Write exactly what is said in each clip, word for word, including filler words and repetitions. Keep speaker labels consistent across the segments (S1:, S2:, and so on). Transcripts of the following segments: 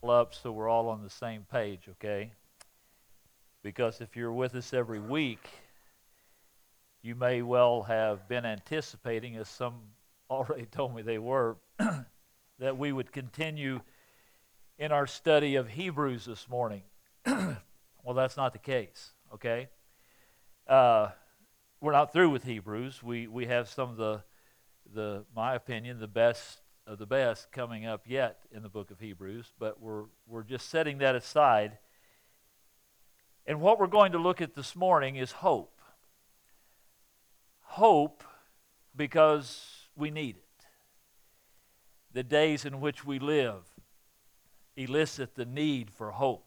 S1: up so we're all on the same page, okay? Because if you're with us every week, you may well have been anticipating, as some already told me they were, that we would continue in our study of Hebrews this morning. Well, that's not the case, okay? Uh, we're not through with Hebrews. We we have some of the, the my opinion, the best of the best coming up yet in the book of Hebrews, but we're we're just setting that aside. And what we're going to look at this morning is hope. Hope because we need it. The days in which we live elicit the need for hope.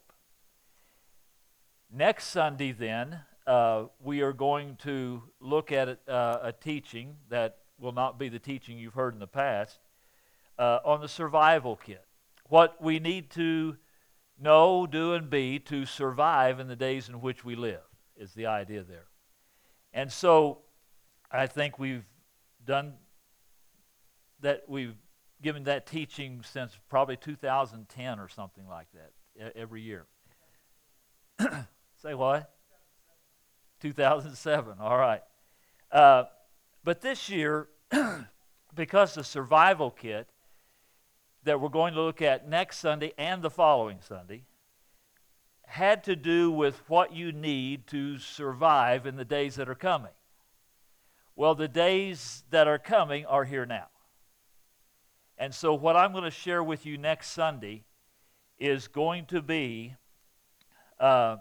S1: Next Sunday, then, uh, we are going to look at a, uh, a teaching that will not be the teaching you've heard in the past uh, on the survival kit. What we need to know, do, and be to survive in the days in which we live is the idea there. And so I think we've done that, we've given that teaching since probably two thousand ten or something like that, every year. Say what? two thousand seven, all right. Uh, but this year, because the survival kit that we're going to look at next Sunday and the following Sunday had to do with what you need to survive in the days that are coming. Well, the days that are coming are here now. And so what I'm going to share with you next Sunday is going to be uh,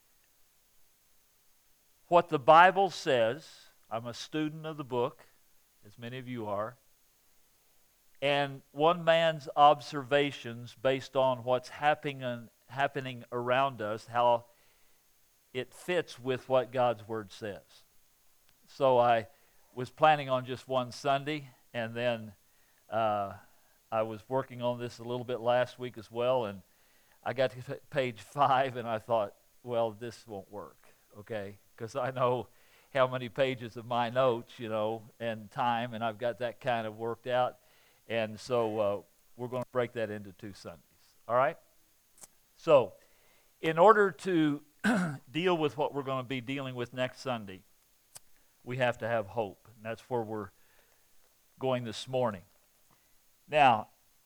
S1: what the Bible says. I'm a student of the book, as many of you are, and one man's observations based on what's happening happening around us, how it fits with what God's Word says. So I was planning on just one Sunday, and then uh, I was working on this a little bit last week as well, and I got to page five, and I thought, well, this won't work, okay? Because I know how many pages of my notes, you know, and time, and I've got that kind of worked out. And so uh, we're going to break that into two Sundays, all right? So in order to deal with what we're going to be dealing with next Sunday, we have to have hope, and that's where we're going this morning. Now,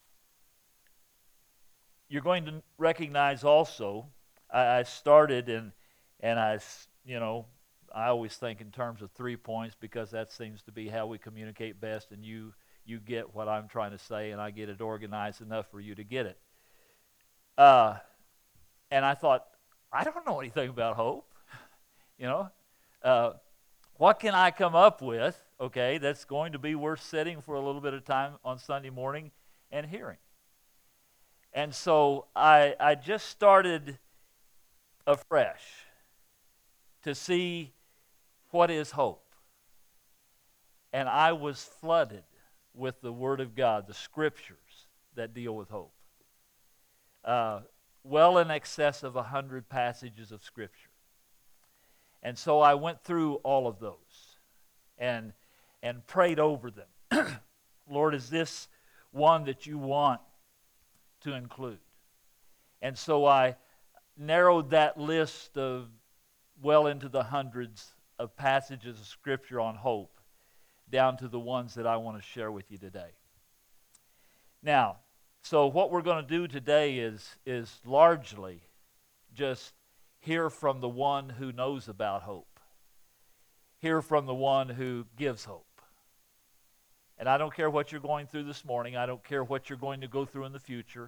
S1: you're going to recognize also, I, I started and and I, you know, I always think in terms of three points because that seems to be how we communicate best, and you you get what I'm trying to say, and I get it organized enough for you to get it. Uh, and I thought, I don't know anything about hope, you know. Uh, what can I come up with, okay, that's going to be worth sitting for a little bit of time on Sunday morning and hearing? And so I I just started afresh to see what is hope. And I was flooded with the Word of God, the Scriptures that deal with hope. Uh, well in excess of a hundred passages of Scripture. And so I went through all of those and and prayed over them. Lord, is this one that you want to include? And so I narrowed that list of well into the hundreds of passages of Scripture on hope down to the ones that I want to share with you today. Now, so what we're going to do today is, is largely just hear from the one who knows about hope. Hear from the one who gives hope. And I don't care what you're going through this morning. I don't care what you're going to go through in the future.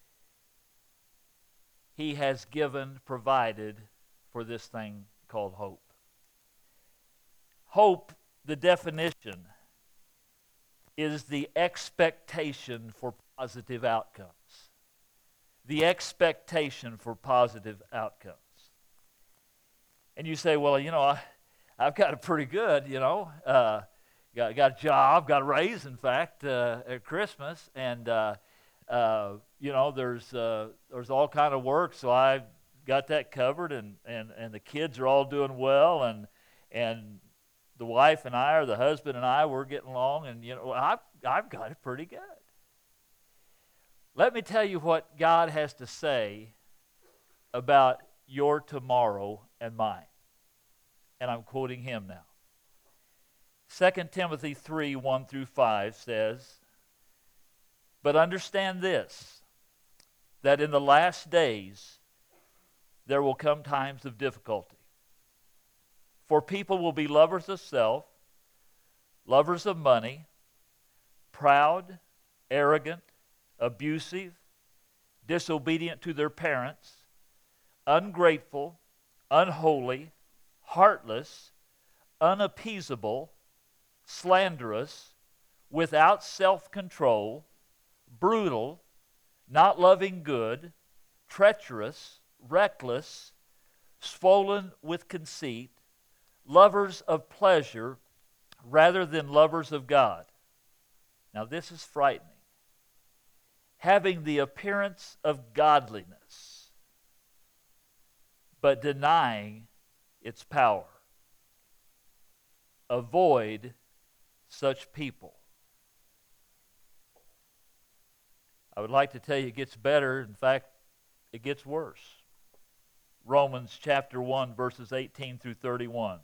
S1: He has given, provided for this thing called hope. Hope, the definition, is the expectation for positive outcomes. The expectation for positive outcomes. And you say, well, you know, I, I've got it pretty good, you know. Uh, got, got a job, got a raise, in fact, uh, at Christmas. And, uh, uh, you know, there's uh, there's all kind of work, so I've got that covered. And, and, and the kids are all doing well. And and the wife and I, or the husband and I, we're getting along. And, you know, I've, I've got it pretty good. Let me tell you what God has to say about your tomorrow and mine. And I'm quoting him now. Second Timothy three, one through five says, "But understand this, that in the last days there will come times of difficulty. For people will be lovers of self, lovers of money, proud, arrogant, abusive, disobedient to their parents, ungrateful, unholy, heartless, unappeasable, slanderous, without self-control, brutal, not loving good, treacherous, reckless, swollen with conceit, lovers of pleasure rather than lovers of God." Now this is frightening. "Having the appearance of godliness, but denying its power. Avoid such people." I would like to tell you it gets better. In fact, it gets worse. Romans chapter one, verses eighteen through thirty-one.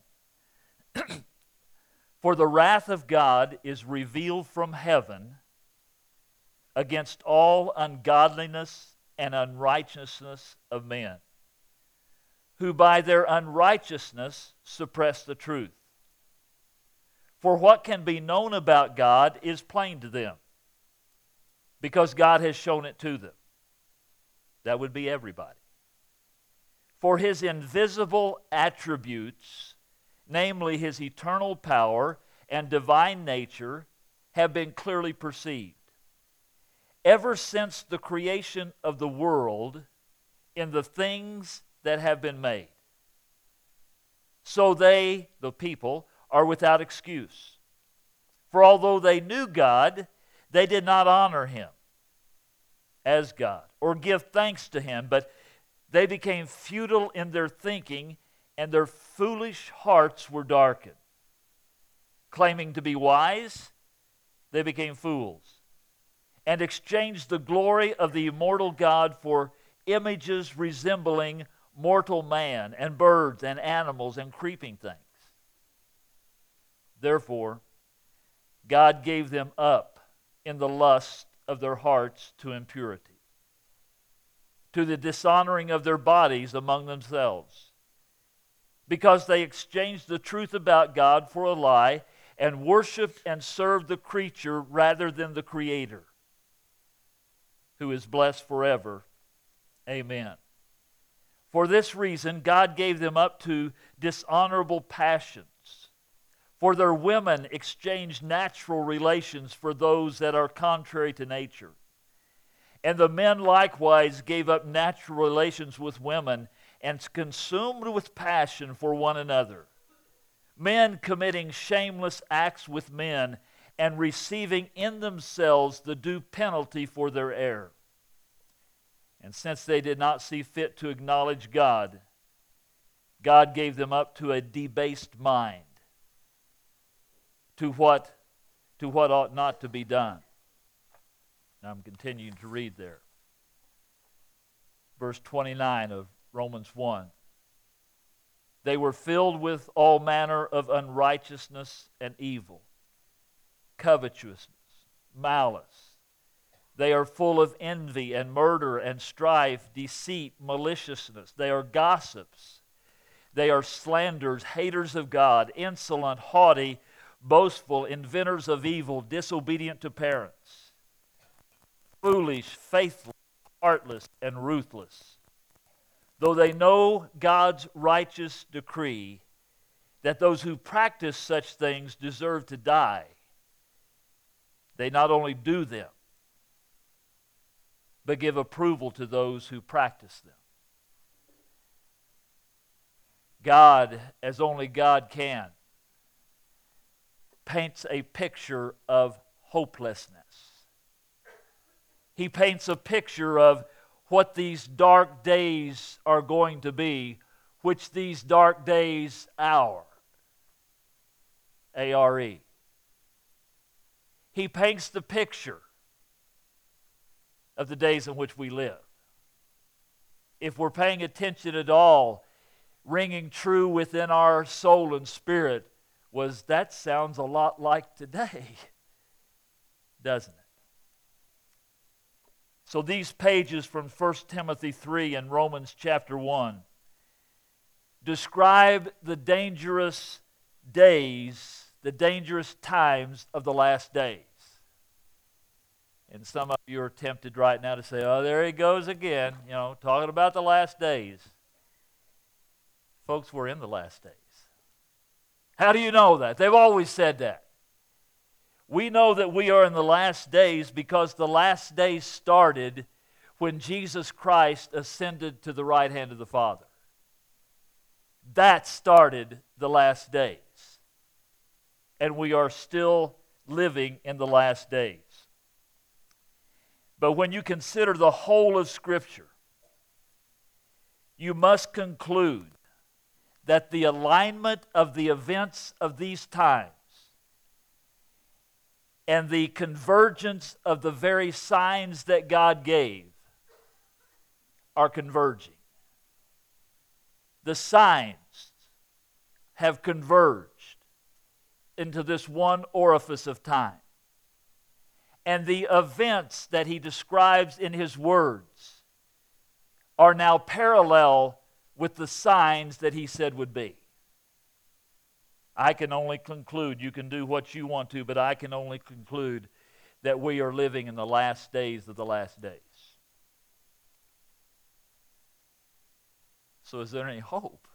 S1: "For the wrath of God is revealed from heaven against all ungodliness and unrighteousness of men, who by their unrighteousness suppress the truth. For what can be known about God is plain to them, because God has shown it to them." That would be everybody. "For his invisible attributes, namely his eternal power and divine nature, have been clearly perceived ever since the creation of the world in the things that have been made. So they, the people, are without excuse. For although they knew God, they did not honor him as God or give thanks to him, but they became futile in their thinking, and their foolish hearts were darkened. Claiming to be wise, they became fools, and exchanged the glory of the immortal God for images resembling mortal man and birds and animals and creeping things. Therefore, God gave them up in the lust of their hearts to impurity, to the dishonoring of their bodies among themselves, because they exchanged the truth about God for a lie and worshiped and served the creature rather than the Creator, who is blessed forever. Amen. For this reason, God gave them up to dishonorable passions. For their women exchanged natural relations for those that are contrary to nature. And the men likewise gave up natural relations with women and consumed with passion for one another. Men committing shameless acts with men and receiving in themselves the due penalty for their error. And since they did not see fit to acknowledge God, God gave them up to a debased mind, to what, to what ought not to be done. Now I'm continuing to read there. Verse twenty-nine of Romans one. They were filled with all manner of unrighteousness and evil, covetousness, malice. They are full of envy and murder and strife, deceit, maliciousness. They are gossips. They are slanderers, haters of God, insolent, haughty, boastful, inventors of evil, disobedient to parents, foolish, faithless, heartless, and ruthless. Though they know God's righteous decree that those who practice such things deserve to die, they not only do them, but give approval to those who practice them. God, as only God can, paints a picture of hopelessness. He paints a picture of what these dark days are going to be, which these dark days are. A R E. He paints the picture of the days in which we live. If we're paying attention at all, ringing true within our soul and spirit was, that sounds a lot like today, doesn't it? So these pages from First Timothy three and Romans chapter one describe the dangerous days, the dangerous times of the last days. And some of you are tempted right now to say, oh, there he goes again, you know, talking about the last days. Folks, we're in the last days. How do you know that? They've always said that. We know that we are in the last days because the last days started when Jesus Christ ascended to the right hand of the Father. That started the last days. And we are still living in the last days. But when you consider the whole of Scripture, you must conclude that the alignment of the events of these times and the convergence of the very signs that God gave are converging. The signs have converged into this one orifice of time. And the events that he describes in his words are now parallel with the signs that he said would be. I can only conclude, you can do what you want to, but I can only conclude that we are living in the last days of the last days. So is there any hope?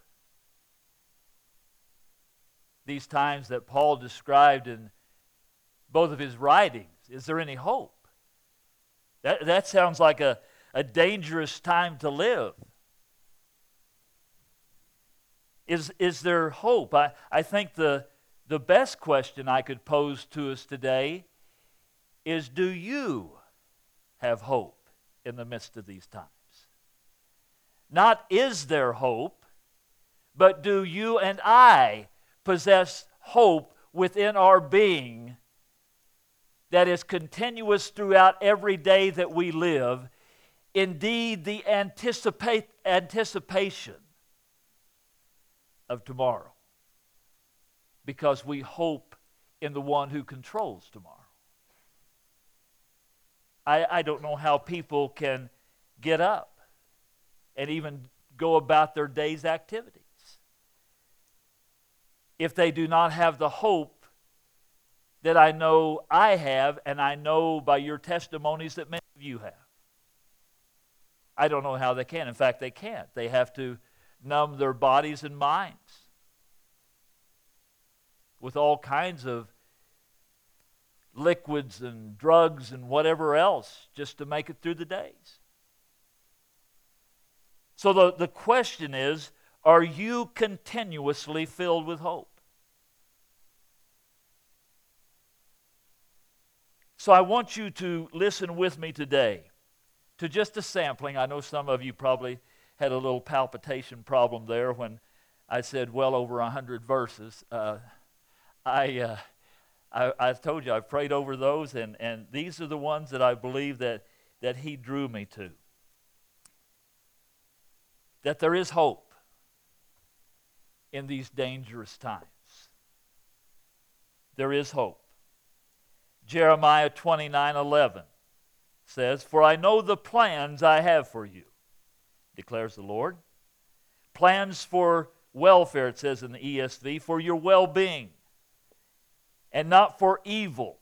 S1: These times that Paul described in both of his writings, is there any hope? That, that sounds like a, a dangerous time to live. Is, is there hope? I, I think the, the best question I could pose to us today is, do you have hope in the midst of these times? Not is there hope, but do you and I possess hope within our being that is continuous throughout every day that we live, indeed the anticipate, anticipation of tomorrow, because we hope in the one who controls tomorrow. I, I don't know how people can get up and even go about their day's activities if they do not have the hope that I know I have, and I know by your testimonies that many of you have. I don't know how they can. In fact, they can't. They have to numb their bodies and minds with all kinds of liquids and drugs and whatever else just to make it through the days. So the, the question is, are you continuously filled with hope? So I want you to listen with me today to just a sampling. I know some of you probably had a little palpitation problem there when I said well over a hundred verses. Uh, I, uh, I I told you I've prayed over those, and, and these are the ones that I believe that, that he drew me to. That there is hope in these dangerous times. There is hope. Jeremiah twenty-nine eleven says, "For I know the plans I have for you, declares the Lord. Plans for welfare," it says in the E S V, "for your well-being, and not for evil,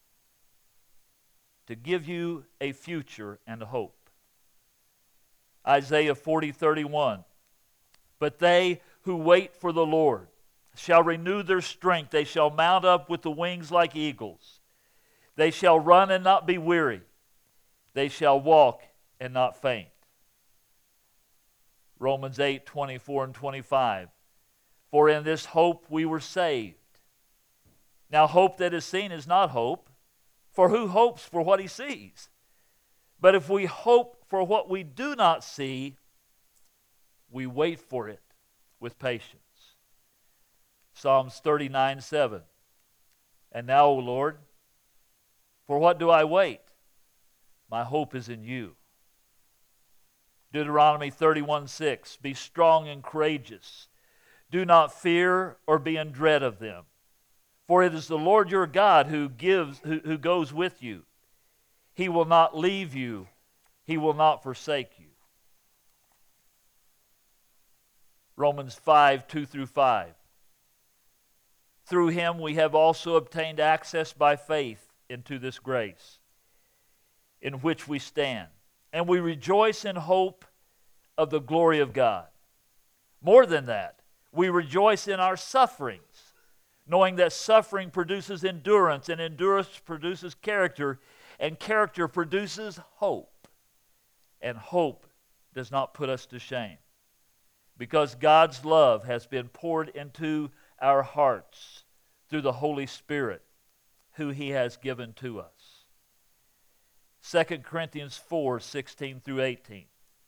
S1: to give you a future and a hope." Isaiah forty thirty-one, "But they who wait for the Lord shall renew their strength. They shall mount up with the wings like eagles. They shall run and not be weary. They shall walk and not faint." Romans eight twenty-four and twenty-five, "For in this hope we were saved. Now hope that is seen is not hope, for who hopes for what he sees? But if we hope for what we do not see, we wait for it with patience." Psalms thirty-nine seven, "And now, O Lord, for what do I wait? My hope is in you. Deuteronomy thirty-one six, be strong and courageous. Do not fear or be in dread of them. For it is the Lord your God who gives, who, who goes with you. He will not leave you. He will not forsake you. Romans five, two through five. Through him we have also obtained access by faith into this grace in which we stand. And we rejoice in hope of the glory of God. More than that, we rejoice in our sufferings, knowing that suffering produces endurance, and endurance produces character, and character produces hope. And hope does not put us to shame, because God's love has been poured into our hearts through the Holy Spirit, who He has given to us. Second Corinthians four, sixteen through eighteen.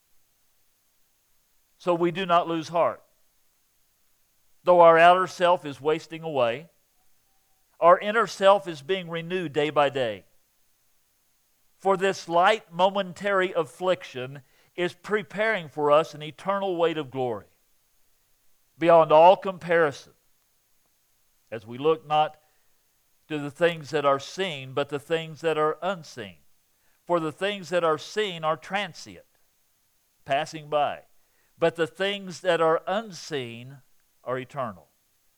S1: So we do not lose heart. Though our outer self is wasting away, our inner self is being renewed day by day. For this light momentary affliction is preparing for us an eternal weight of glory, beyond all comparison, as we look not to the things that are seen, but the things that are unseen. For the things that are seen are transient, passing by, but the things that are unseen are eternal.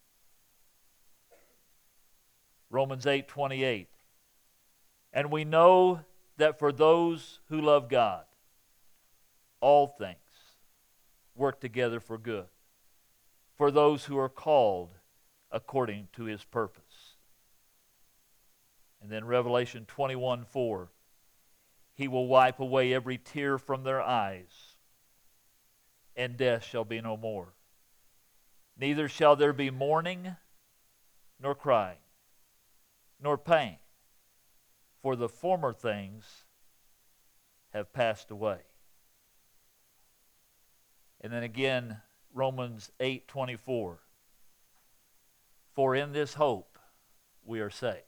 S1: Romans eight twenty-eight. And we know that for those who love God, all things work together for good, for those who are called according to His purpose. And then Revelation twenty-one four. He will wipe away every tear from their eyes, and death shall be no more. Neither shall there be mourning, nor crying, nor pain, for the former things have passed away. And then again, Romans eight twenty-four. For in this hope we are saved.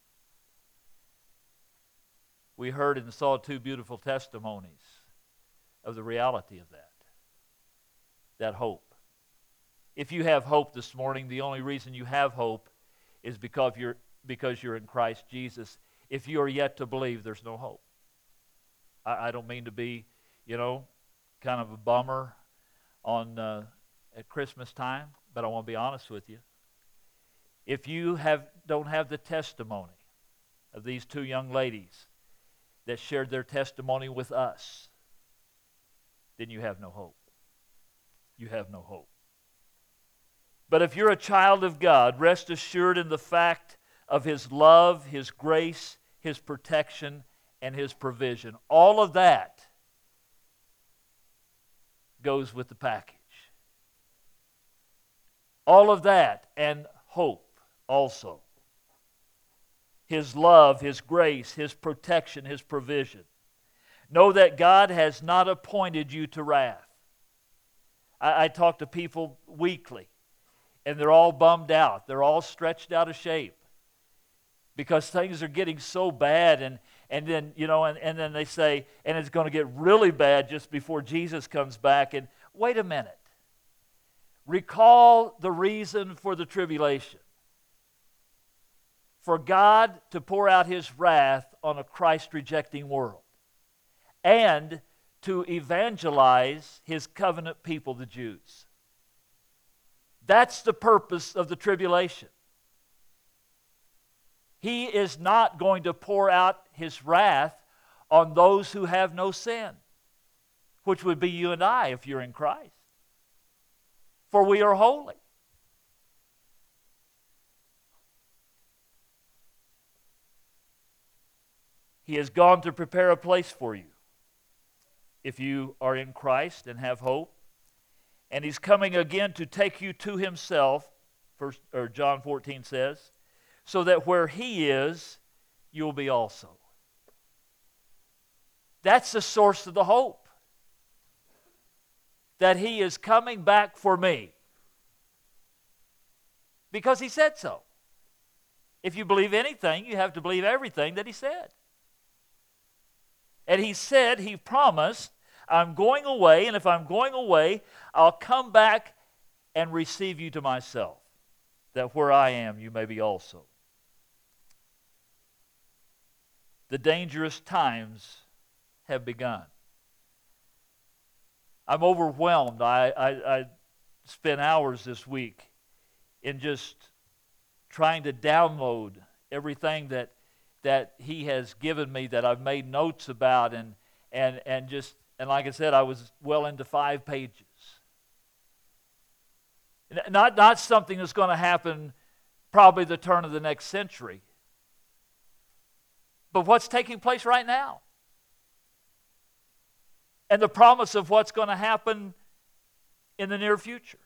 S1: We heard and saw two beautiful testimonies of the reality of that. That hope. If you have hope this morning, the only reason you have hope is because you're, because you're in Christ Jesus. If you are yet to believe, there's no hope. I, I don't mean to be, you know, kind of a bummer on uh, at Christmas time, but I want to be honest with you. If you have don't have the testimony of these two young ladies that shared their testimony with us, then you have no hope. You have no hope. But if you're a child of God, rest assured in the fact of His love, His grace, His protection, and His provision. All of that goes with the package. All of that and hope also. His love, His grace, His protection, His provision. Know that God has not appointed you to wrath. I, I talk to people weekly, and they're all bummed out. They're all stretched out of shape because things are getting so bad, and, and then, you know, and, and then they say, and it's going to get really bad just before Jesus comes back. And wait a minute. Recall the reason for the tribulation. For God to pour out His wrath on a Christ-rejecting world, and to evangelize His covenant people, the Jews. That's the purpose of the tribulation. He is not going to pour out His wrath on those who have no sin, which would be you and I if you're in Christ. For we are holy. He has gone to prepare a place for you if you are in Christ and have hope. And He's coming again to take you to Himself, First, or John fourteen says, so that where He is, you'll be also. That's the source of the hope. That He is coming back for me. Because He said so. If you believe anything, you have to believe everything that He said. And he said, he promised, I'm going away, and if I'm going away, I'll come back and receive you to myself, that where I am, you may be also. The dangerous times have begun. I'm overwhelmed. I, I, I spent hours this week in just trying to download everything that that he has given me, that I've made notes about, and and and just and like I said, I was well into five pages. Not not something that's going to happen probably the turn of the next century, but what's taking place right now. And the promise of what's going to happen in the near future.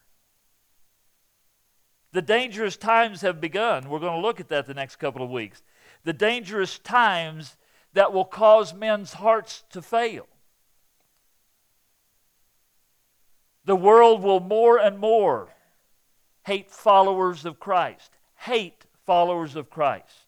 S1: The dangerous times have begun. We're going to look at that the next couple of weeks. The dangerous times that will cause men's hearts to fail. The world will more and more hate followers of Christ. Hate followers of Christ.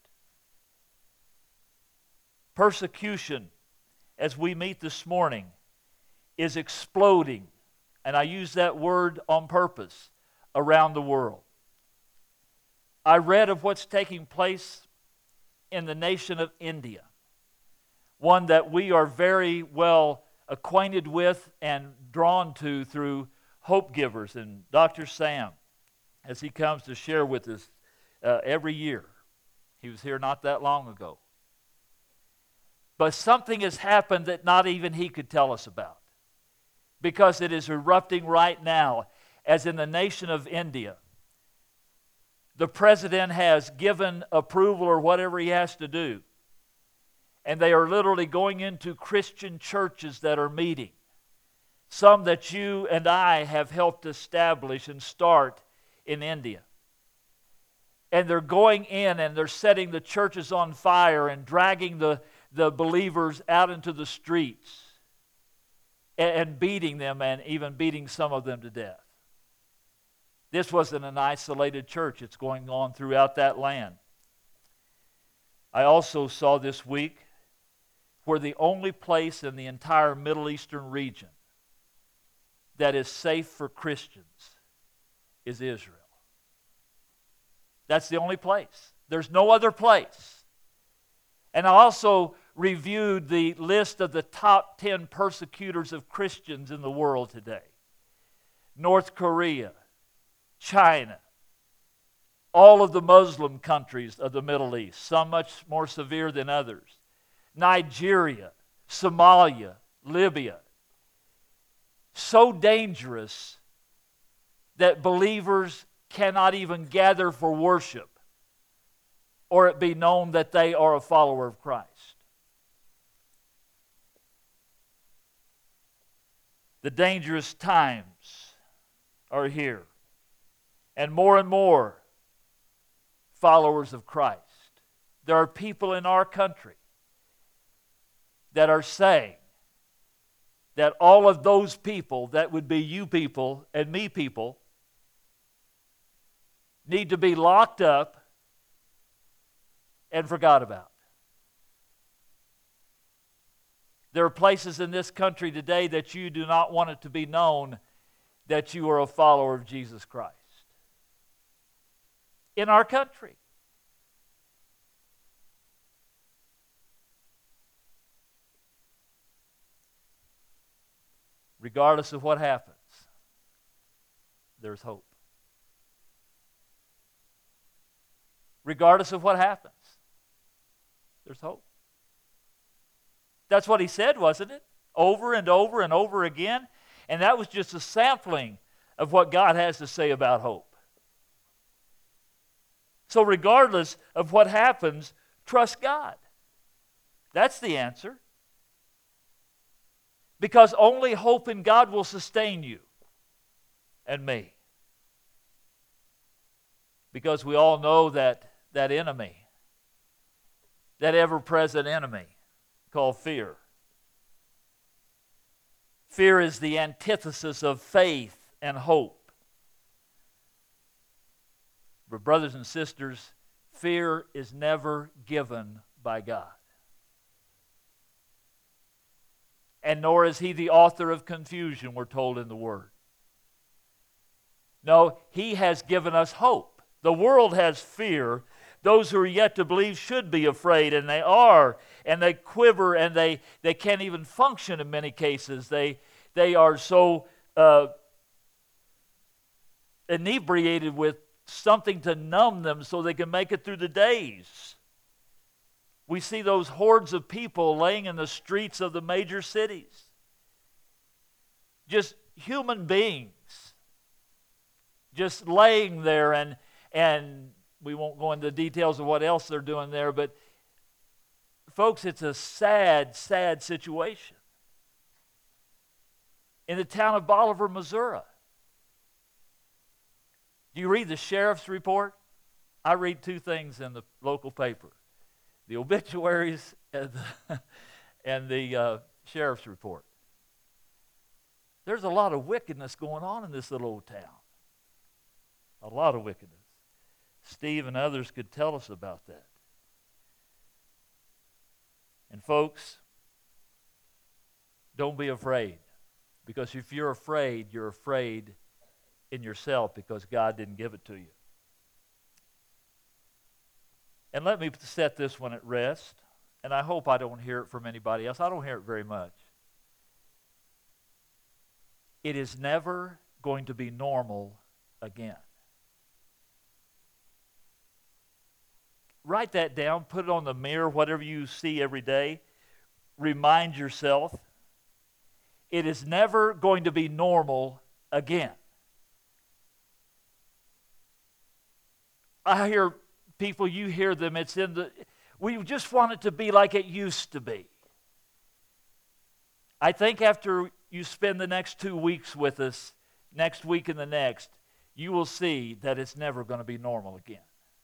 S1: Persecution, as we meet this morning, is exploding, and I use that word on purpose, around the world. I read of what's taking place in the nation of India, one that we are very well acquainted with and drawn to through Hope Givers and Doctor Sam, as he comes to share with us uh, every year. He was here not that long ago. But something has happened that not even he could tell us about, because it is erupting right now, as in the nation of India. The president has given approval or whatever he has to do, and they are literally going into Christian churches that are meeting. Some that you and I have helped establish and start in India. And they're going in and they're setting the churches on fire and dragging the, the believers out into the streets and beating them, and even beating some of them to death. This wasn't an isolated church. It's going on throughout that land. I also saw this week where the only place in the entire Middle Eastern region that is safe for Christians is Israel. That's the only place. There's no other place. And I also reviewed the list of the top ten persecutors of Christians in the world today. North Korea, China, all of the Muslim countries of the Middle East, some much more severe than others. Nigeria, Somalia, Libya. So dangerous that believers cannot even gather for worship, or it be known that they are a follower of Christ. The dangerous times are here. And more and more followers of Christ. There are people in our country that are saying that all of those people, that would be you people and me people, need to be locked up and forgot about. There are places in this country today that you do not want it to be known that you are a follower of Jesus Christ. In our country. Regardless of what happens, there's hope. Regardless of what happens, there's hope. That's what he said, wasn't it? Over and over and over again. And that was just a sampling of what God has to say about hope. So regardless of what happens, trust God. That's the answer. Because only hope in God will sustain you and me. Because we all know that that enemy, that ever-present enemy called fear. Fear is the antithesis of faith and hope. But brothers and sisters, fear is never given by God. and nor is he the author of confusion, we're told in the Word. No, he has given us hope. The world has fear. Those who are yet to believe should be afraid, and they are, and they quiver, and they, they can't even function in many cases. They, they are so uh, inebriated with something to numb them so they can make it through the days. We see those hordes of people laying in the streets of the major cities. Just human beings. Just laying there, and and we won't go into the details of what else they're doing there, but folks, it's a sad, sad situation. In the town of Bolivar, Missouri. Do you read the sheriff's report? I read two things in the local paper. The obituaries and the, and the uh, sheriff's report. There's a lot of wickedness going on in this little old town. A lot of wickedness. Steve and others could tell us about that. And folks, don't be afraid. Because if you're afraid, you're afraid in yourself because God didn't give it to you. And let me set this one at rest. And I hope I don't hear it from anybody else. I don't hear it very much. It is never going to be normal again. Write that down. Put it on the mirror, whatever you see every day. Remind yourself. It is never going to be normal again. I hear people, you hear them, it's in the, we just want it to be like it used to be. I think after you spend the next two weeks with us, next week and the next, you will see that it's never going to be normal again.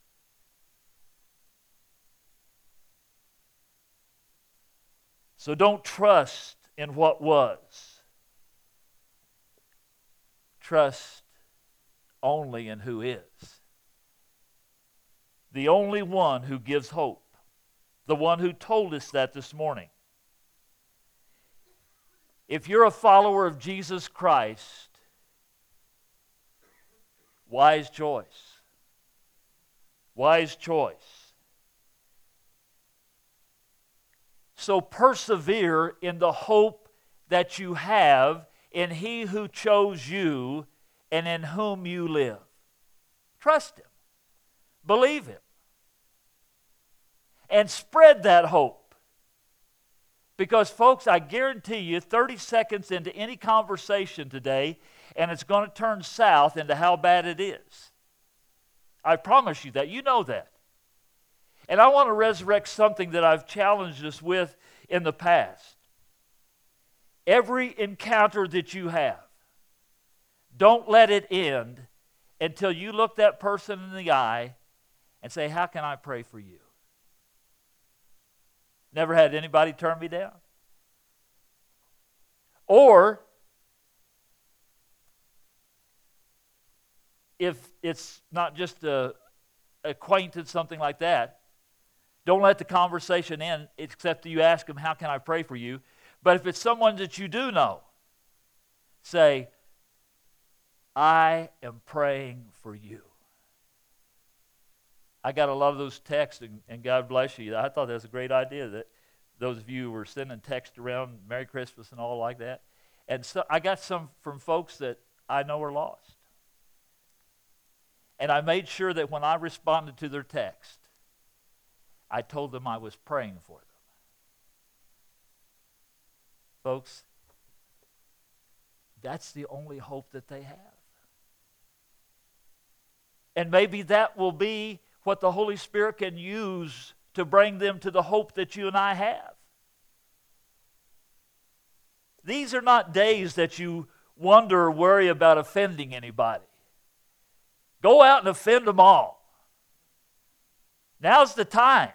S1: So don't trust in what was. Trust only in who is. The only one who gives hope. The one who told us that this morning. If you're a follower of Jesus Christ, wise choice. Wise choice. So persevere in the hope that you have in He who chose you and in whom you live. Trust Him. Believe Him. And spread that hope. Because, folks, I guarantee you, thirty seconds into any conversation today, and it's going to turn south into how bad it is. I promise you that. You know that. And I want to resurrect something that I've challenged us with in the past. Every encounter that you have, don't let it end until you look that person in the eye and say, how can I pray for you? Never had anybody turn me down. Or, if it's not just a acquaintance, something like that, don't let the conversation end except you ask them, how can I pray for you? But if it's someone that you do know, say, I am praying for you. I got a lot of those texts, and, and God bless you. I thought that was a great idea that those of you who were sending texts around Merry Christmas and all like that. And so I got some from folks that I know are lost. And I made sure that when I responded to their text, I told them I was praying for them. Folks, that's the only hope that they have. And maybe that will be what the Holy Spirit can use to bring them to the hope that you and I have. These are not days that you wonder or worry about offending anybody. Go out and offend them all. Now's the time.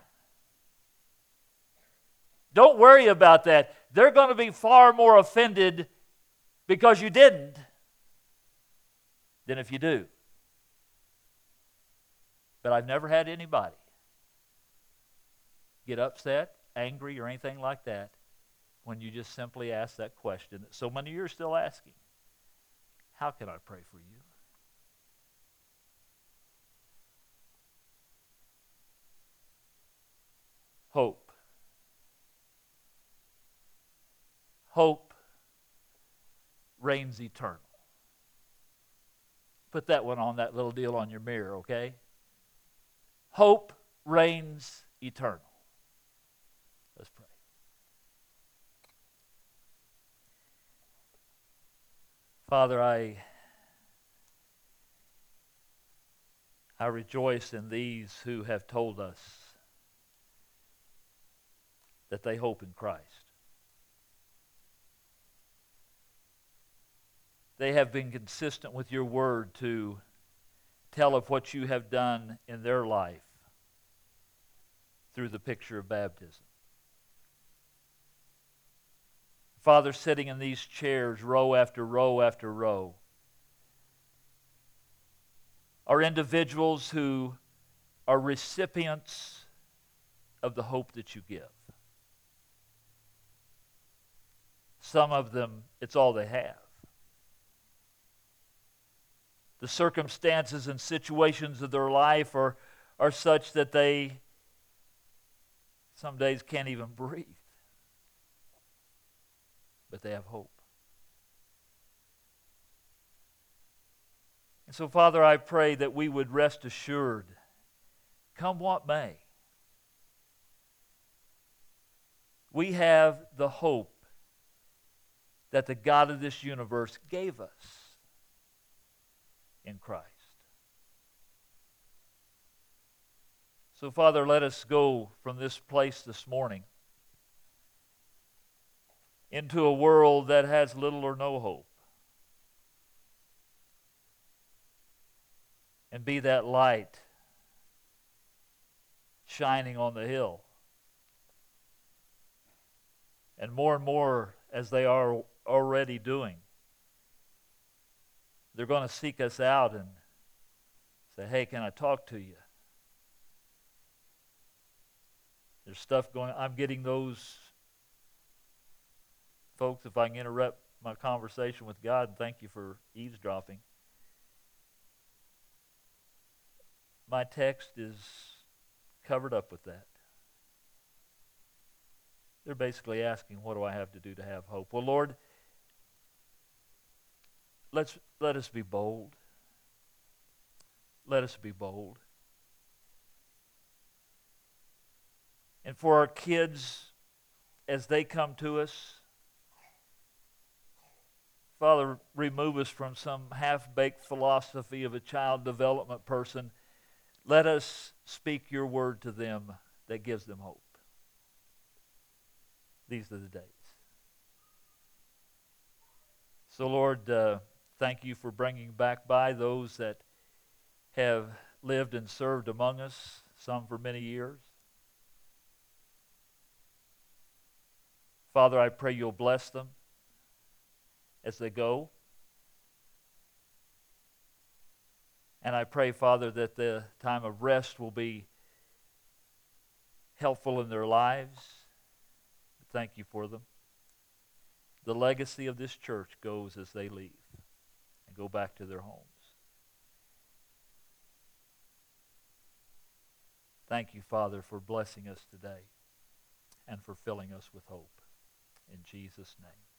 S1: Don't worry about that. They're going to be far more offended because you didn't than if you do. But I've never had anybody get upset, angry, or anything like that when you just simply ask that question that so many of you are still asking. How can I pray for you? Hope. Hope reigns eternal. Put that one on that little deal on your mirror, okay? Hope reigns eternal. Let's pray. Father, I I rejoice in these who have told us that they hope in Christ. They have been consistent with your word to tell of what you have done in their life through the picture of baptism. Father, sitting in these chairs, row after row after row, are individuals who are recipients of the hope that you give. Some of them, it's all they have. The circumstances and situations of their life are, are such that they some days can't even breathe. But they have hope. And so, Father, I pray that we would rest assured, come what may, we have the hope that the God of this universe gave us in Christ. So, Father, let us go from this place this morning into a world that has little or no hope, and be that light shining on the hill. And more and more, as they are already doing, they're going to seek us out and say, hey, can I talk to you? There's stuff going on. I'm getting those folks, if I can interrupt my conversation with God, and thank you for eavesdropping. My text is covered up with that. They're basically asking, what do I have to do to have hope? Well, Lord, let's let us be bold. Let us be bold. And for our kids, as they come to us, Father, remove us from some half-baked philosophy of a child development person. Let us speak your word to them that gives them hope. These are the days. So, Lord, uh, thank you for bringing back by those that have lived and served among us, some for many years. Father, I pray you'll bless them as they go. And I pray, Father, that the time of rest will be helpful in their lives. Thank you for them. The legacy of this church goes as they leave and go back to their homes. Thank you, Father, for blessing us today and for filling us with hope. In Jesus' name.